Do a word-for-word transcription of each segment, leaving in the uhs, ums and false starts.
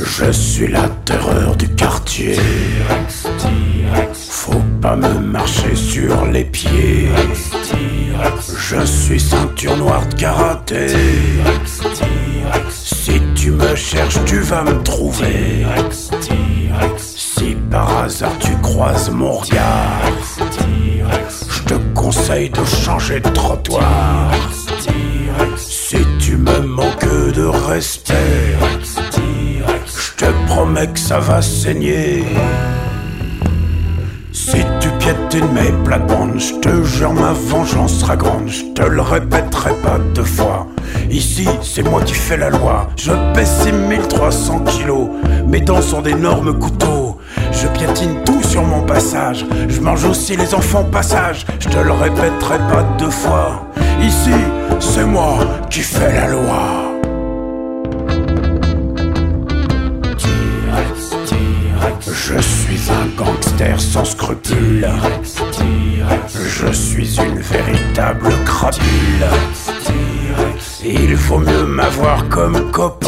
Je suis la terreur du quartier. T-Rex, T-Rex. Faut pas me marcher sur les pieds. T-Rex. Je suis ceinture noire de karaté. T-Rex, T-Rex. Si tu me cherches, tu vas me trouver. T-Rex, T-Rex. Si par hasard tu croises mon regard, T-Rex. je te conseille de changer de trottoir. T-Rex. Si tu me manques de respect, je te promets que ça va saigner. Si tu piétines mes plates-bandes, je te jure ma vengeance sera grande. Je te le répéterai pas deux fois. Ici, c'est moi qui fais la loi. Je pèse six mille trois cents kilos. Mes dents sont d'énormes couteaux. Je piétine tout sur mon passage. Je mange aussi les enfants passage. Je te le répéterai pas deux fois. Ici, c'est moi qui fais la loi. Je suis un gangster sans scrupules. Je suis une véritable crapule. Il vaut mieux m'avoir comme copain,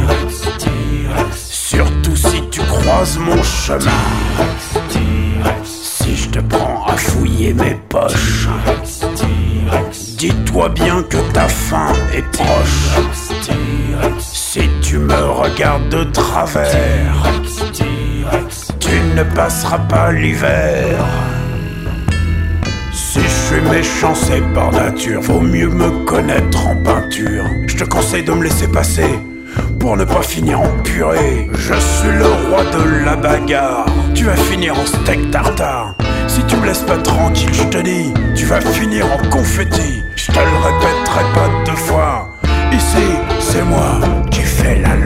surtout si tu croises mon chemin. Si je te prends à fouiller mes poches, dis-toi bien que ta fin est proche. Si tu me regardes de travers, tu ne passeras pas l'hiver. Si je suis méchant, c'est par nature. Vaut mieux me connaître en peinture. Je te conseille de me laisser passer pour ne pas finir en purée. Je suis le roi de la bagarre. Tu vas finir en steak tartare. Si tu me laisses pas tranquille, je te dis, tu vas finir en confetti. Je te le répéterai pas deux fois. Ici, c'est moi qui fais la